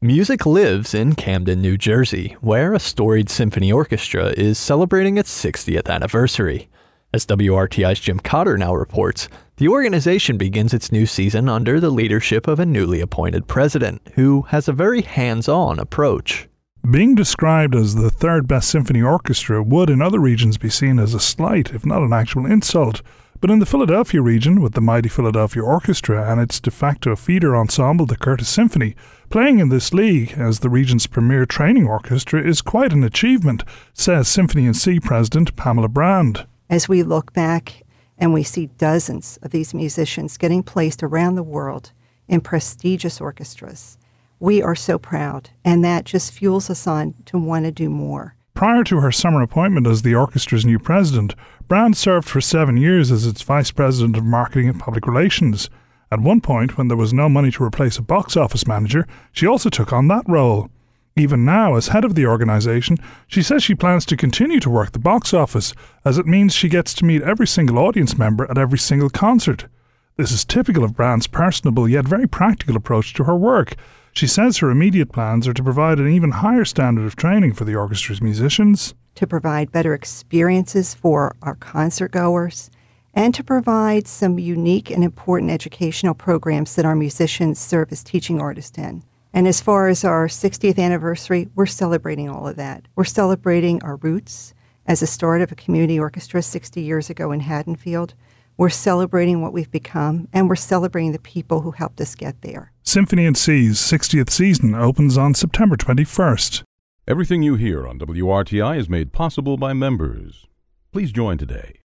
Music lives in Camden, New Jersey, where a storied symphony orchestra is celebrating its 60th anniversary. As WRTI's Jim Cotter now reports, the organization begins its new season under the leadership of a newly appointed president, who has a very hands-on approach. Being described as the third best symphony orchestra would in other regions be seen as a slight, if not an actual insult. But in the Philadelphia region, with the mighty Philadelphia Orchestra and its de facto feeder ensemble, the Curtis Symphony, playing in this league as the region's premier training orchestra is quite an achievement, says Symphony & C President Pamela Brand. As we look back and we see dozens of these musicians getting placed around the world in prestigious orchestras, we are so proud, and that just fuels us on to want to do more. Prior to her summer appointment as the orchestra's new president, Brand served for 7 years as its vice president of marketing and public relations. At one point, when there was no money to replace a box office manager, she also took on that role. Even now, as head of the organisation, she says she plans to continue to work the box office, as it means she gets to meet every single audience member at every single concert. This is typical of Brand's personable yet very practical approach to her work. She says her immediate plans are to provide an even higher standard of training for the orchestra's musicians, to provide better experiences for our concert goers, and to provide some unique and important educational programs that our musicians serve as teaching artists in. And as far as our 60th anniversary, we're celebrating all of that. We're celebrating our roots as a start of a community orchestra 60 years ago in Haddonfield. We're celebrating what we've become, and we're celebrating the people who helped us get there. Symphony & C's 60th season opens on September 21st. Everything you hear on WRTI is made possible by members. Please join today.